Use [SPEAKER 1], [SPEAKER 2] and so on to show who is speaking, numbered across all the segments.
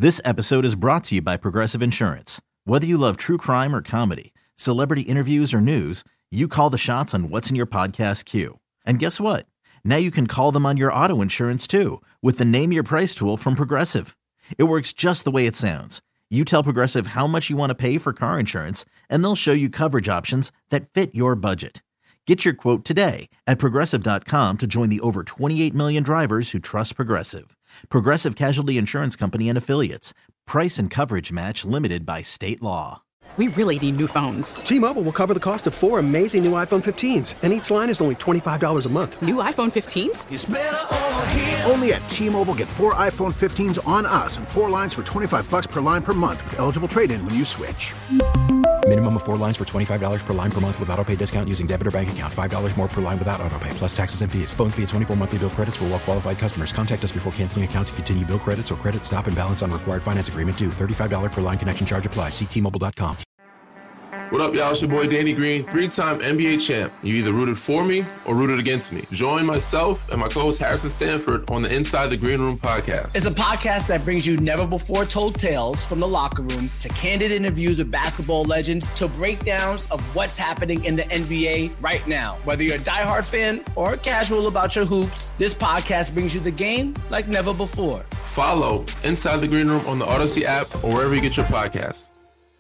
[SPEAKER 1] This episode is brought to you by Progressive Insurance. Whether you love true crime or comedy, celebrity interviews or news, you call the shots on what's in your podcast queue. And guess what? Now you can call them on your auto insurance too with the Name Your Price tool from Progressive. It works just the way it sounds. You tell Progressive how much you want to pay for car insurance, and they'll show you coverage options that fit your budget. Get your quote today at Progressive.com to join the over 28 million drivers who trust Progressive. Progressive Casualty Insurance Company and Affiliates. Price and coverage match limited by state law.
[SPEAKER 2] We really need new phones.
[SPEAKER 3] T-Mobile will cover the cost of 4 amazing new iPhone 15s, and each line is only $25 a month.
[SPEAKER 2] New iPhone 15s?
[SPEAKER 4] It's better over here. Only at T-Mobile, get 4 iPhone 15s on us and 4 lines for $25 per line per month with eligible trade-in when you switch.
[SPEAKER 5] Minimum of 4 lines for $25 per line per month with autopay discount using debit or bank account. $5 more per line without autopay, plus taxes and fees. Phone fee at 24 monthly bill credits for well-qualified customers. Contact us before canceling account to continue bill credits or credit stop and balance on required finance agreement due. $35 per line connection charge applies. See T-Mobile.com.
[SPEAKER 6] What up, y'all? It's your boy Danny Green, 3-time NBA champ. You either rooted for me or rooted against me. Join myself and my co-host Harrison Sanford on the Inside the Green Room podcast.
[SPEAKER 7] It's a podcast that brings you never-before-told tales from the locker room to candid interviews with basketball legends to breakdowns of what's happening in the NBA right now. Whether you're a diehard fan or casual about your hoops, this podcast brings you the game like never before.
[SPEAKER 6] Follow Inside the Green Room on the Odyssey app or wherever you get your podcasts.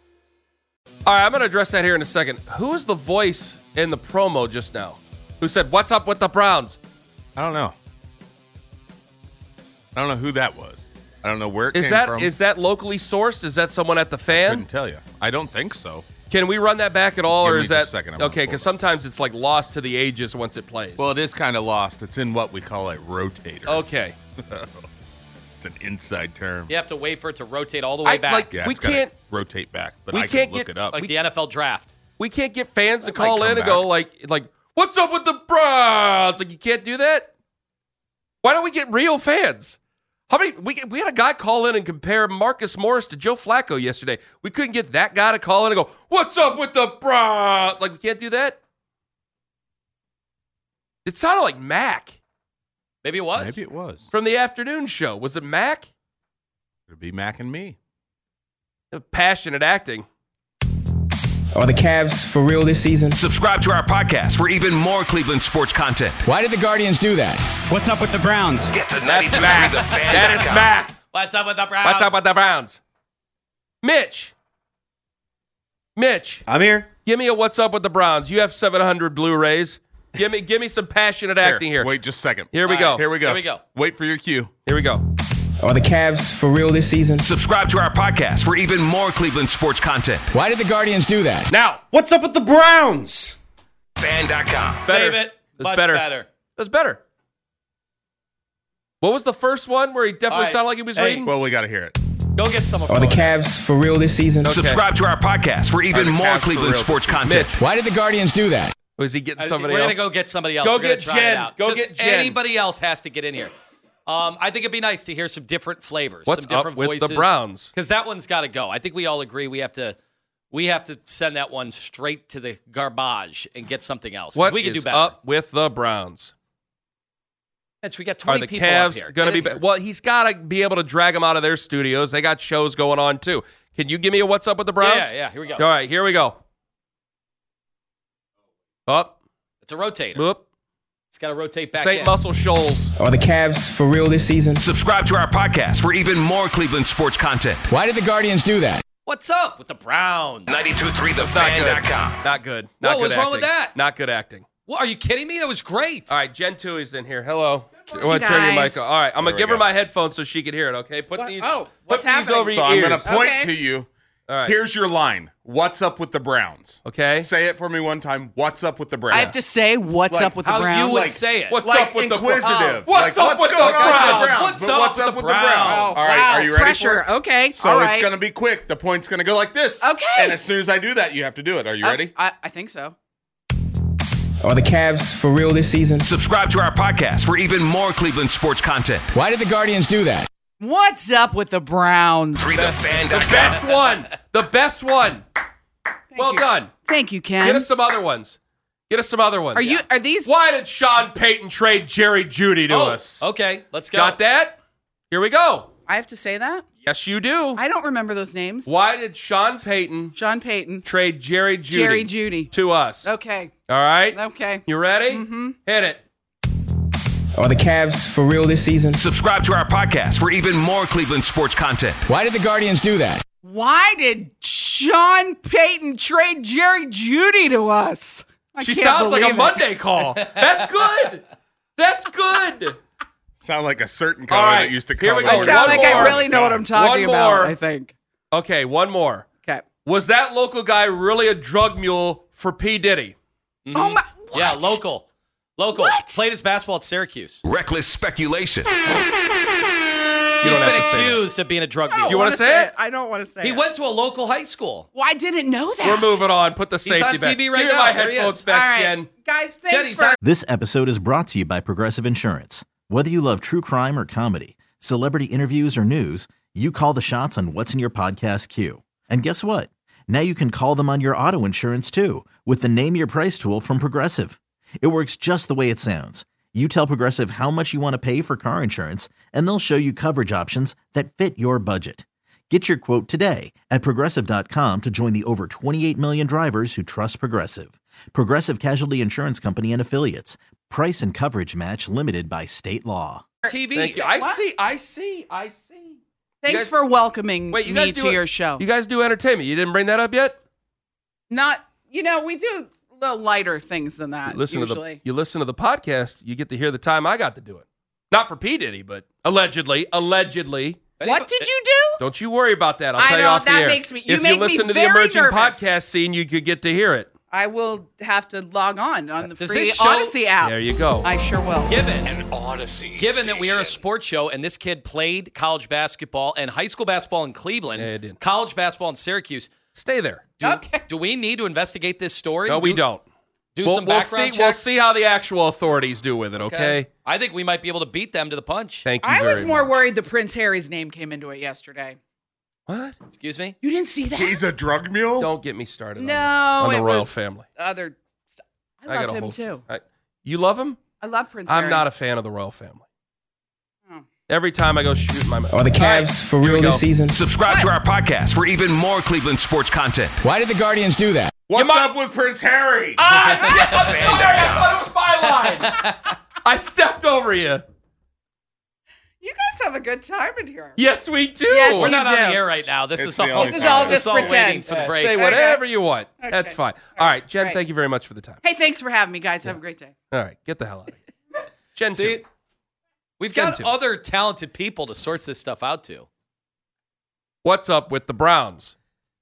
[SPEAKER 8] All right, I'm going to address that here in a second. Who is the voice in the promo just now who said, "What's up with the Browns"?
[SPEAKER 9] I don't know. I don't know who that was. I don't know where it came from.
[SPEAKER 8] Is that locally sourced? Is that someone at the
[SPEAKER 9] I
[SPEAKER 8] Fan?
[SPEAKER 9] couldn't tell you. I don't think so.
[SPEAKER 8] Can we run that back at all,
[SPEAKER 9] Give
[SPEAKER 8] or
[SPEAKER 9] me
[SPEAKER 8] is
[SPEAKER 9] just
[SPEAKER 8] that
[SPEAKER 9] a second, I'm
[SPEAKER 8] okay?
[SPEAKER 9] gonna
[SPEAKER 8] Because
[SPEAKER 9] pull it up.
[SPEAKER 8] sometimes it's like lost to the ages once it plays.
[SPEAKER 9] Well, it is kind of lost. It's in what we call a rotator.
[SPEAKER 8] Okay.
[SPEAKER 9] It's an inside term.
[SPEAKER 10] You have to wait for it to rotate all the way back.
[SPEAKER 9] Yeah,
[SPEAKER 8] we
[SPEAKER 9] it's gotta
[SPEAKER 8] can't
[SPEAKER 9] rotate back, but
[SPEAKER 8] we
[SPEAKER 9] I
[SPEAKER 8] can't
[SPEAKER 9] can look
[SPEAKER 8] get-
[SPEAKER 9] it up.
[SPEAKER 10] Like the NFL draft.
[SPEAKER 8] We can't get fans to
[SPEAKER 9] That might
[SPEAKER 8] call
[SPEAKER 9] come
[SPEAKER 8] in and go
[SPEAKER 9] back.
[SPEAKER 8] like, "What's up with the Browns?" Like, you can't do that. Why don't we get real fans? How many? We had a guy call in and compare Marcus Morris to Joe Flacco yesterday. We couldn't get that guy to call in and go, "What's up with the Browns?" Like, we can't do that. It sounded like Mac
[SPEAKER 10] Maybe it was.
[SPEAKER 9] Maybe it was.
[SPEAKER 8] from the afternoon show. Was it Mac?
[SPEAKER 9] It'd be Mac and me.
[SPEAKER 8] Passionate acting.
[SPEAKER 7] Are the Cavs for real this season?
[SPEAKER 11] Subscribe to our podcast for even more Cleveland sports content.
[SPEAKER 7] Why did the Guardians do that?
[SPEAKER 12] What's up with the Browns?
[SPEAKER 11] Get to
[SPEAKER 8] That's
[SPEAKER 11] 92.3
[SPEAKER 8] Mac.
[SPEAKER 11] The Fan.
[SPEAKER 8] That is Mac.
[SPEAKER 10] What's up with the Browns?
[SPEAKER 8] What's up with the Browns? Mitch,
[SPEAKER 12] I'm here.
[SPEAKER 8] give me a "What's up with the Browns." You have 700 Blu-rays. Give me some passionate acting here.
[SPEAKER 9] Wait just a second.
[SPEAKER 8] Here we go.
[SPEAKER 9] Here we go.
[SPEAKER 10] Here we go.
[SPEAKER 9] Wait for your cue.
[SPEAKER 8] Here we go.
[SPEAKER 7] Are the Cavs for real this season?
[SPEAKER 11] Subscribe to our podcast for even more Cleveland sports content.
[SPEAKER 7] Why did the Guardians do that?
[SPEAKER 8] Now,
[SPEAKER 12] What's up with the Browns?
[SPEAKER 11] Fan.com.
[SPEAKER 10] Save it.
[SPEAKER 8] That's
[SPEAKER 10] Much
[SPEAKER 8] better.
[SPEAKER 10] better.
[SPEAKER 8] That's better. What was the first one where he definitely
[SPEAKER 10] All right.
[SPEAKER 8] sounded like he was
[SPEAKER 10] Hey.
[SPEAKER 8] reading?
[SPEAKER 9] Well, we got to hear it.
[SPEAKER 10] Go get some of
[SPEAKER 7] Are the
[SPEAKER 10] those.
[SPEAKER 7] Cavs for real this season?
[SPEAKER 11] Subscribe to our podcast for even
[SPEAKER 9] Are the
[SPEAKER 11] more
[SPEAKER 9] Cavs for
[SPEAKER 11] Cleveland
[SPEAKER 9] real
[SPEAKER 11] sports
[SPEAKER 9] this season?
[SPEAKER 11] content.
[SPEAKER 8] Mitch,
[SPEAKER 7] Why did the Guardians do that?
[SPEAKER 8] was he getting somebody
[SPEAKER 10] We're
[SPEAKER 8] else?
[SPEAKER 10] going to go get somebody else.
[SPEAKER 8] Go
[SPEAKER 10] We're gonna
[SPEAKER 8] get
[SPEAKER 10] try
[SPEAKER 8] Jen.
[SPEAKER 10] it out.
[SPEAKER 8] Go
[SPEAKER 10] Just
[SPEAKER 8] get Jen.
[SPEAKER 10] Anybody else has to get in here. I think it'd be nice to hear some different flavors.
[SPEAKER 8] What's
[SPEAKER 10] some different
[SPEAKER 8] up with
[SPEAKER 10] voices.
[SPEAKER 8] the Browns?
[SPEAKER 10] Because that one's got to go. I think we all agree we have to send that one straight to the garbage and get something else. 'Cause
[SPEAKER 8] What
[SPEAKER 10] we can do
[SPEAKER 8] is
[SPEAKER 10] better.
[SPEAKER 8] up with the Browns?
[SPEAKER 10] Mitch, we got
[SPEAKER 8] Are
[SPEAKER 10] 20
[SPEAKER 8] the
[SPEAKER 10] people up
[SPEAKER 8] Cavs
[SPEAKER 10] here.
[SPEAKER 8] going to
[SPEAKER 10] Get
[SPEAKER 8] be
[SPEAKER 10] in here.
[SPEAKER 8] Well, he's got to be able to drag them out of their studios. They got shows going on, too. Can you give me a "What's up with the Browns"?
[SPEAKER 10] Yeah, here we go.
[SPEAKER 8] All right, here we go. Up,
[SPEAKER 10] It's a rotator.
[SPEAKER 8] whoop.
[SPEAKER 10] It's got to rotate back
[SPEAKER 8] St.
[SPEAKER 10] in.
[SPEAKER 8] Muscle Shoals.
[SPEAKER 7] Are the Cavs for real this season?
[SPEAKER 11] Subscribe to our podcast for even more Cleveland sports content.
[SPEAKER 7] Why did the Guardians do that?
[SPEAKER 10] What's up with the Browns?
[SPEAKER 11] 92.3
[SPEAKER 8] Not good.
[SPEAKER 11] TheFan.com.
[SPEAKER 8] Not good. Not good
[SPEAKER 10] what's wrong
[SPEAKER 8] acting.
[SPEAKER 10] with that?
[SPEAKER 8] Not good acting.
[SPEAKER 10] What, are you kidding me? That was great.
[SPEAKER 8] All right, Jen Tui's in here. Hello.
[SPEAKER 2] morning,
[SPEAKER 8] Want to turn your mic
[SPEAKER 2] guys.
[SPEAKER 8] on. All right, I'm
[SPEAKER 9] There
[SPEAKER 8] going to
[SPEAKER 9] we
[SPEAKER 8] give her
[SPEAKER 9] go.
[SPEAKER 8] my headphones so she can hear it, okay? Put these
[SPEAKER 2] what's
[SPEAKER 8] these
[SPEAKER 2] happening?
[SPEAKER 8] over
[SPEAKER 9] So
[SPEAKER 8] your
[SPEAKER 9] I'm
[SPEAKER 8] ears.
[SPEAKER 9] going to point
[SPEAKER 2] Okay.
[SPEAKER 9] to you.
[SPEAKER 8] All right.
[SPEAKER 9] Here's your line. What's up with the Browns?
[SPEAKER 8] Okay.
[SPEAKER 9] Say it for me one time. What's up with the Browns?
[SPEAKER 2] I have to say, what's
[SPEAKER 9] Like,
[SPEAKER 2] up with the
[SPEAKER 10] How
[SPEAKER 2] Browns?
[SPEAKER 10] you would
[SPEAKER 9] Like,
[SPEAKER 10] say it.
[SPEAKER 8] What's
[SPEAKER 9] like
[SPEAKER 8] up with the
[SPEAKER 9] inquisitive.
[SPEAKER 8] What's
[SPEAKER 9] like,
[SPEAKER 8] up with the
[SPEAKER 9] going on
[SPEAKER 8] Browns?
[SPEAKER 9] with the Browns?
[SPEAKER 10] What's
[SPEAKER 9] But
[SPEAKER 10] up
[SPEAKER 9] what's
[SPEAKER 10] with
[SPEAKER 9] up
[SPEAKER 10] the
[SPEAKER 9] with the Browns?
[SPEAKER 10] Browns?
[SPEAKER 9] All right,
[SPEAKER 2] wow,
[SPEAKER 9] are you ready
[SPEAKER 2] pressure.
[SPEAKER 9] for it?
[SPEAKER 2] Okay,
[SPEAKER 9] So
[SPEAKER 2] all
[SPEAKER 9] it's
[SPEAKER 2] right.
[SPEAKER 9] going to be quick. The point's going to go like this.
[SPEAKER 2] Okay.
[SPEAKER 9] And as soon as I do that, you have to do it. Are you ready?
[SPEAKER 2] I think so.
[SPEAKER 7] Are the Cavs for real this season?
[SPEAKER 11] Subscribe to our podcast for even more Cleveland sports content.
[SPEAKER 7] Why did the Guardians do that?
[SPEAKER 2] What's up with the Browns?
[SPEAKER 11] TheFan.com.
[SPEAKER 8] The best one. The best one. Well done.
[SPEAKER 2] Thank you, Ken.
[SPEAKER 8] Get us some other ones. Get us some other ones.
[SPEAKER 2] Are these?
[SPEAKER 8] Why did Sean Payton trade Jerry Judy to us?
[SPEAKER 10] Okay, let's go.
[SPEAKER 8] Got that? Here we go.
[SPEAKER 2] I have to say that?
[SPEAKER 8] Yes, you do.
[SPEAKER 2] I don't remember those names.
[SPEAKER 8] Why did Sean Payton trade Jerry Jeudy to us?
[SPEAKER 2] Okay.
[SPEAKER 8] All right.
[SPEAKER 2] Okay.
[SPEAKER 8] You ready? Mm-hmm. Hit it.
[SPEAKER 13] Are the Cavs for real this season?
[SPEAKER 11] Subscribe to our podcast for even more Cleveland sports content.
[SPEAKER 13] Why did the Guardians do that?
[SPEAKER 2] Why did Sean Payton trade Jerry Jeudy to us?
[SPEAKER 8] She sounds like a Monday call. That's good. That's good.
[SPEAKER 9] Sound like a certain caller that used to call.
[SPEAKER 8] Here we go.
[SPEAKER 2] I sound like I really know what I'm talking about, I think.
[SPEAKER 8] Okay, one more.
[SPEAKER 2] Okay.
[SPEAKER 8] Was that local guy really a drug mule for P. Diddy?
[SPEAKER 10] Mm-hmm.
[SPEAKER 2] Oh my! What?
[SPEAKER 10] Yeah, local. What? Played his basketball at Syracuse.
[SPEAKER 11] Reckless speculation.
[SPEAKER 10] He's been accused of being a drug mule.
[SPEAKER 8] Do you want to say it?
[SPEAKER 2] I don't want to say it.
[SPEAKER 10] He went to a local high school.
[SPEAKER 2] Well, I didn't know that.
[SPEAKER 8] We're moving on. Put the
[SPEAKER 10] He's
[SPEAKER 8] safety
[SPEAKER 10] on
[SPEAKER 8] back.
[SPEAKER 10] TV right
[SPEAKER 8] Give me
[SPEAKER 10] now.
[SPEAKER 8] my
[SPEAKER 10] There he
[SPEAKER 8] headphones
[SPEAKER 10] is.
[SPEAKER 8] back,
[SPEAKER 2] All right.
[SPEAKER 8] Jen.
[SPEAKER 2] Guys, thanks
[SPEAKER 10] Jenny's
[SPEAKER 2] for...
[SPEAKER 1] This episode is brought to you by Progressive Insurance. Whether you love true crime or comedy, celebrity interviews or news, you call the shots on what's in your podcast queue. And guess what? Now you can call them on your auto insurance too with the Name Your Price tool from Progressive. It works just the way it sounds. You tell Progressive how much you want to pay for car insurance, and they'll show you coverage options that fit your budget. Get your quote today at Progressive.com to join the over 28 million drivers who trust Progressive. Progressive Casualty Insurance Company and Affiliates. Price and coverage match limited by state law.
[SPEAKER 10] TV.
[SPEAKER 8] Thank you. I see.
[SPEAKER 2] Thanks for welcoming
[SPEAKER 8] Wait, you
[SPEAKER 2] me
[SPEAKER 8] guys
[SPEAKER 2] to your show.
[SPEAKER 8] You guys do entertainment. You didn't bring that up yet?
[SPEAKER 2] Not, we do a little lighter things than that, usually.
[SPEAKER 8] You listen to the podcast, you get to hear the time I got to do it. Not for P. Diddy, but allegedly.
[SPEAKER 2] What did you do?
[SPEAKER 8] Don't you worry about that. I'll
[SPEAKER 2] I
[SPEAKER 8] tell you
[SPEAKER 2] know,
[SPEAKER 8] off the
[SPEAKER 2] that
[SPEAKER 8] air.
[SPEAKER 2] makes me- you
[SPEAKER 8] if
[SPEAKER 2] make
[SPEAKER 8] you
[SPEAKER 2] me
[SPEAKER 8] listen to the
[SPEAKER 2] very
[SPEAKER 8] emerging
[SPEAKER 2] nervous.
[SPEAKER 8] podcast scene, you could get to hear it.
[SPEAKER 2] I will have to log on the
[SPEAKER 10] Does
[SPEAKER 2] free
[SPEAKER 10] this show-
[SPEAKER 2] Odyssey app.
[SPEAKER 8] There you go.
[SPEAKER 2] I sure will.
[SPEAKER 10] Given
[SPEAKER 11] Odyssey
[SPEAKER 10] that we are a sports show and this kid played college basketball and high school basketball in Cleveland,
[SPEAKER 8] Yeah, he did.
[SPEAKER 10] college basketball in Syracuse,
[SPEAKER 8] Stay there.
[SPEAKER 10] do we need to investigate this story?
[SPEAKER 8] No, we don't.
[SPEAKER 10] Do
[SPEAKER 8] We'll
[SPEAKER 10] some background
[SPEAKER 8] see.
[SPEAKER 10] checks?
[SPEAKER 8] We'll see how the actual authorities do with it, okay?
[SPEAKER 10] I think we might be able to beat them to the punch.
[SPEAKER 8] Thank you
[SPEAKER 2] I
[SPEAKER 8] very
[SPEAKER 2] was more
[SPEAKER 8] much.
[SPEAKER 2] worried that Prince Harry's name came into it yesterday.
[SPEAKER 8] What?
[SPEAKER 10] Excuse me?
[SPEAKER 2] You didn't see that?
[SPEAKER 9] He's a drug mule?
[SPEAKER 8] Don't get me started
[SPEAKER 2] No,
[SPEAKER 8] on the
[SPEAKER 2] it
[SPEAKER 8] royal
[SPEAKER 2] was
[SPEAKER 8] family.
[SPEAKER 2] other stuff. I
[SPEAKER 8] got
[SPEAKER 2] love
[SPEAKER 8] a
[SPEAKER 2] him
[SPEAKER 8] whole-
[SPEAKER 2] too.
[SPEAKER 8] You love him?
[SPEAKER 2] I love Prince Harry.
[SPEAKER 8] I'm not a fan of the royal family.
[SPEAKER 2] Oh.
[SPEAKER 8] Every time I go shoot my mouth.
[SPEAKER 13] Are the Cavs for real this season?
[SPEAKER 11] Subscribe to our podcast for even more Cleveland sports content.
[SPEAKER 13] Why did the Guardians do that?
[SPEAKER 9] What's up with Prince Harry?
[SPEAKER 8] I'm sorry. I thought it was my line. I stepped over you.
[SPEAKER 2] You guys have a good time in here.
[SPEAKER 8] Yes, we do.
[SPEAKER 2] Yes,
[SPEAKER 10] We're
[SPEAKER 2] you
[SPEAKER 10] not on
[SPEAKER 2] do.
[SPEAKER 10] the air right now. This
[SPEAKER 9] It's
[SPEAKER 10] is
[SPEAKER 9] the
[SPEAKER 10] all,
[SPEAKER 9] only
[SPEAKER 2] This is all just
[SPEAKER 10] waiting
[SPEAKER 2] pretend.
[SPEAKER 10] for the break.
[SPEAKER 8] Say whatever you want. That's fine. All right, Jen,
[SPEAKER 2] Right.
[SPEAKER 8] thank you very much for the time.
[SPEAKER 2] Hey, thanks for having me, guys. Have a great day.
[SPEAKER 8] All right, get the hell out of here. Jen,
[SPEAKER 10] See,
[SPEAKER 8] too.
[SPEAKER 10] we've
[SPEAKER 8] Jen
[SPEAKER 10] got
[SPEAKER 8] too.
[SPEAKER 10] other talented people to source this stuff out to.
[SPEAKER 8] What's up with the Browns?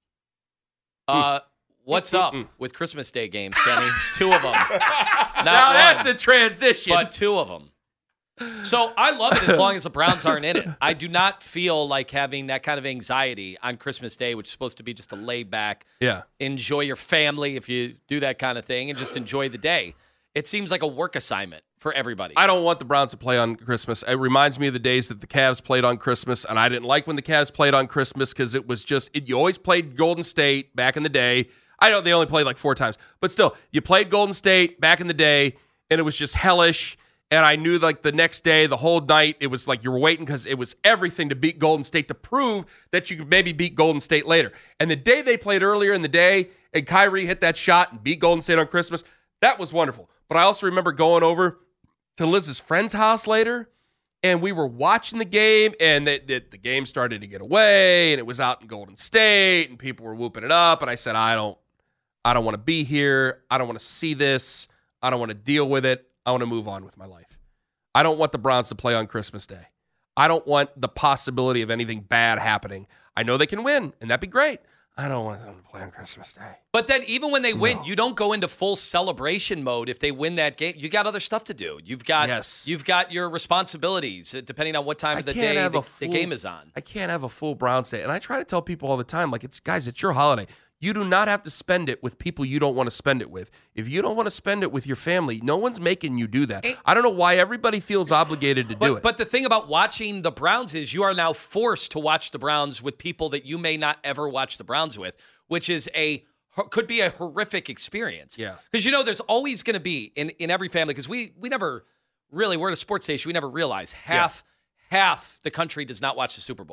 [SPEAKER 10] What's up with Christmas Day games, Kenny? 2 of them. Not
[SPEAKER 8] Now
[SPEAKER 10] one,
[SPEAKER 8] that's a transition.
[SPEAKER 10] but 2 of them. So I love it as long as the Browns aren't in it. I do not feel like having that kind of anxiety on Christmas Day, which is supposed to be just a laid back,
[SPEAKER 8] Yeah.
[SPEAKER 10] enjoy your family if you do that kind of thing and just enjoy the day. It seems like a work assignment for everybody.
[SPEAKER 8] I don't want the Browns to play on Christmas. It reminds me of the days that the Cavs played on Christmas, and I didn't like when the Cavs played on Christmas because it was just you always played Golden State back in the day. I know they only played like 4 times, but still, you played Golden State back in the day, and it was just hellish. And I knew like the next day, the whole night, it was like you were waiting because it was everything to beat Golden State to prove that you could maybe beat Golden State later. And the day they played earlier in the day, and Kyrie hit that shot and beat Golden State on Christmas, that was wonderful. But I also remember going over to Liz's friend's house later, and we were watching the game, and the game started to get away, and it was out in Golden State, and people were whooping it up, and I said, I don't want to be here. I don't want to see this. I don't want to deal with it. I want to move on with my life. I don't want the Browns to play on Christmas Day. I don't want the possibility of anything bad happening. I know they can win, and that'd be great. I don't want them to play on Christmas Day.
[SPEAKER 10] But then even when they win, you don't go into full celebration mode if they win that game. You got other stuff to do. You've got your responsibilities depending on what time of the day the game is on.
[SPEAKER 8] I can't have a full Browns Day. And I try to tell people all the time, like, it's your holiday. You do not have to spend it with people you don't want to spend it with. If you don't want to spend it with your family, no one's making you do that. I don't know why everybody feels obligated to do it.
[SPEAKER 10] But the thing about watching the Browns is you are now forced to watch the Browns with people that you may not ever watch the Browns with, which is could be a horrific experience.
[SPEAKER 8] Yeah.
[SPEAKER 10] Because, there's always going to be in every family, because we never really, we're at a sports station, we never realize half the country does not watch the Super Bowl.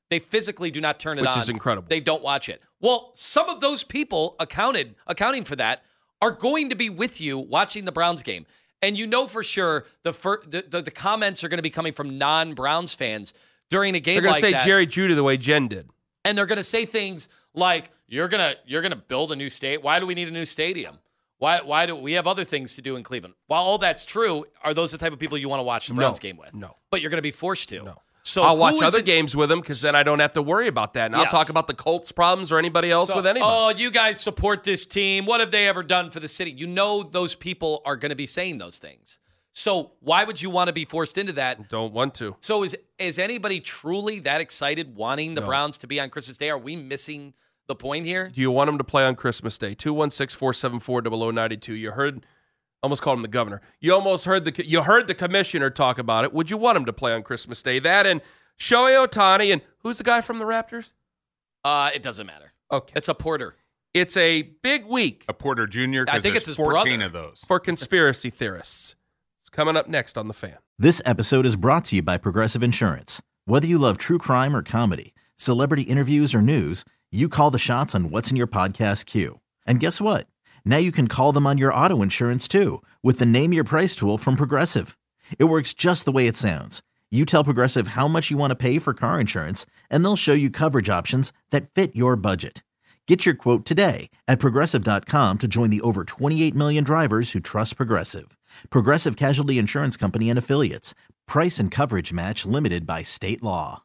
[SPEAKER 10] They physically do not turn it on.
[SPEAKER 8] Which is incredible.
[SPEAKER 10] They don't watch it. Well, some of those people accounting for that are going to be with you watching the Browns game. And you know for sure the comments are going to be coming from non-Browns fans during a game like that.
[SPEAKER 8] They're going to say Jerry Jeudy the way Jen did.
[SPEAKER 10] And they're going to say things like, you're gonna build a new state. Why do we need a new stadium? Why do we have other things to do in Cleveland? While all that's true, are those the type of people you want to watch the Browns game with?
[SPEAKER 8] No.
[SPEAKER 10] But you're going to be forced to.
[SPEAKER 8] No.
[SPEAKER 10] So
[SPEAKER 8] I'll watch other games with them because then I don't have to worry about that. And I'll talk about the Colts' problems or anybody else with anybody.
[SPEAKER 10] Oh, you guys support this team. What have they ever done for the city? You know those people are going to be saying those things. So why would you want to be forced into that?
[SPEAKER 8] Don't want to.
[SPEAKER 10] So is anybody truly that excited wanting the Browns to be on Christmas Day? Are we missing the point here?
[SPEAKER 8] Do you want them to play on Christmas Day? 216-474-0092. You heard, almost called him the governor. You heard the commissioner talk about it. Would you want him to play on Christmas Day? That and Shohei Ohtani and who's the guy from the Raptors?
[SPEAKER 10] It doesn't matter.
[SPEAKER 8] Okay.
[SPEAKER 10] It's a Porter.
[SPEAKER 8] It's a big week.
[SPEAKER 9] A Porter Jr.?
[SPEAKER 10] I think it's his
[SPEAKER 9] 14
[SPEAKER 10] brother.
[SPEAKER 9] of those.
[SPEAKER 8] For conspiracy theorists. It's coming up next on The Fan.
[SPEAKER 1] This episode is brought to you by Progressive Insurance. Whether you love true crime or comedy, celebrity interviews or news, you call the shots on what's in your podcast queue. And guess what? Now you can call them on your auto insurance too with the Name Your Price tool from Progressive. It works just the way it sounds. You tell Progressive how much you want to pay for car insurance, and they'll show you coverage options that fit your budget. Get your quote today at Progressive.com to join the over 28 million drivers who trust Progressive. Progressive Casualty Insurance Company and Affiliates. Price and coverage match limited by state law.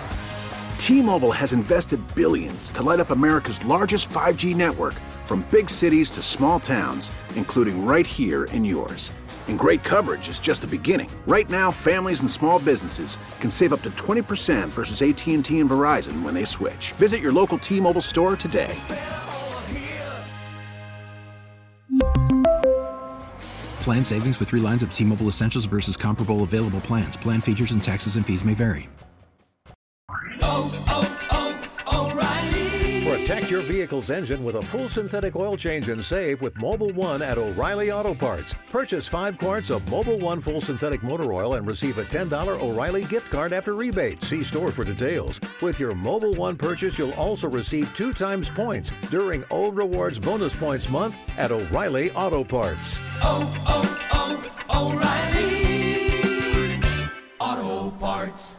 [SPEAKER 4] T-Mobile has invested billions to light up America's largest 5G network, from big cities to small towns, including right here in yours. And great coverage is just the beginning. Right now, families and small businesses can save up to 20% versus AT&T and Verizon when they switch. Visit your local T-Mobile store today.
[SPEAKER 5] Plan savings with 3 lines of T-Mobile Essentials versus comparable available plans. Plan features and taxes and fees may vary.
[SPEAKER 14] Protect your vehicle's engine with a full synthetic oil change and save with Mobil 1 at O'Reilly Auto Parts. Purchase 5 quarts of Mobil 1 full synthetic motor oil and receive a $10 O'Reilly gift card after rebate. See store for details. With your Mobil 1 purchase, you'll also receive 2 times points during O Rewards Bonus Points Month at O'Reilly Auto Parts.
[SPEAKER 15] O'Reilly Auto Parts.